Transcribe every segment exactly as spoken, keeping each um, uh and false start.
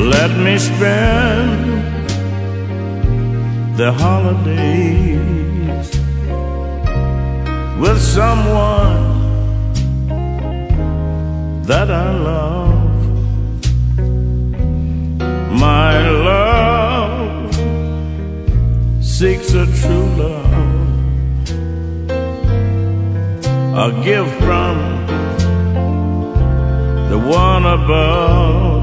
let me spend the holidays with someone that I love. My love seeks a true love, a gift from the one above.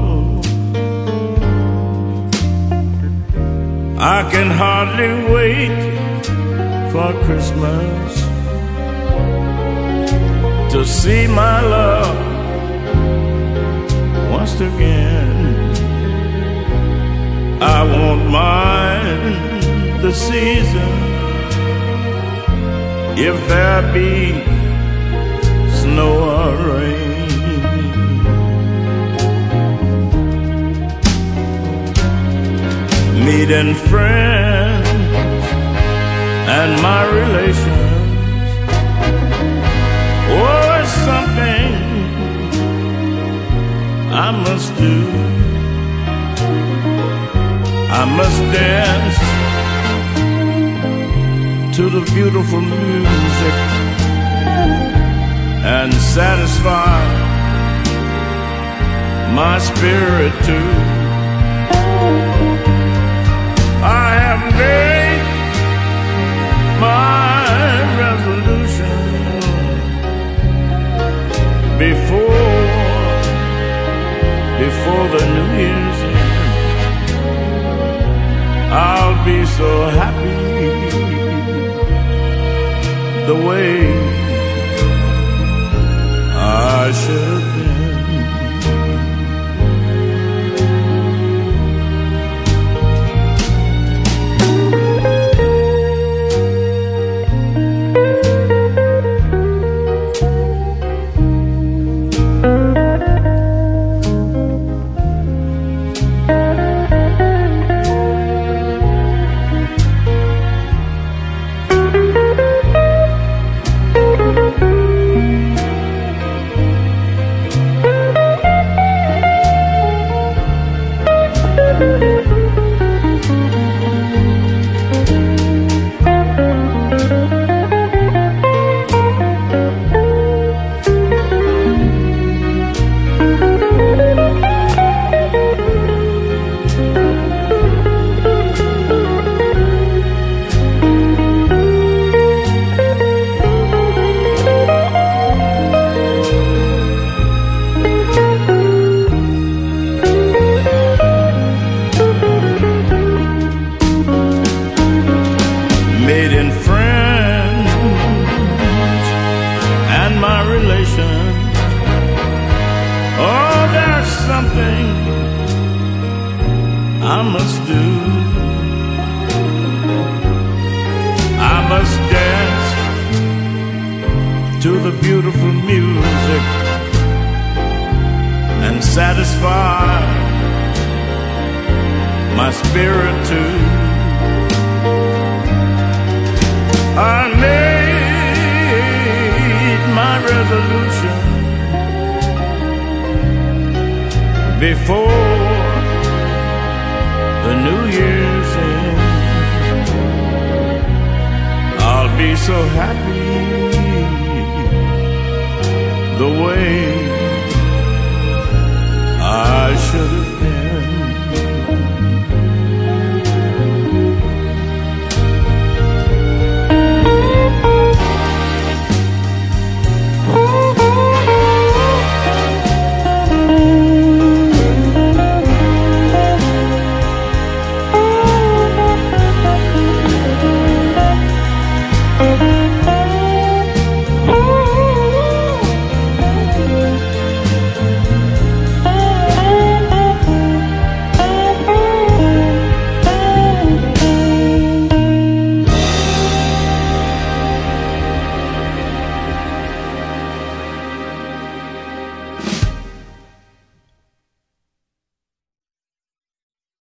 I can hardly wait for Christmas to see my love once again. I won't mind the season if there be snow or rain. Meeting friends and my relations, oh, it's something I must do. I must dance to the beautiful music and satisfy my spirit too. I have made my resolution before, before the New Year's end. I'll be so happy the way I should have been. Meeting friends and my relations, oh, there's something I must do. I must dance to the beautiful music and satisfy my spirit too. I made my resolution before the New Year's end. I'll be so happy the way I should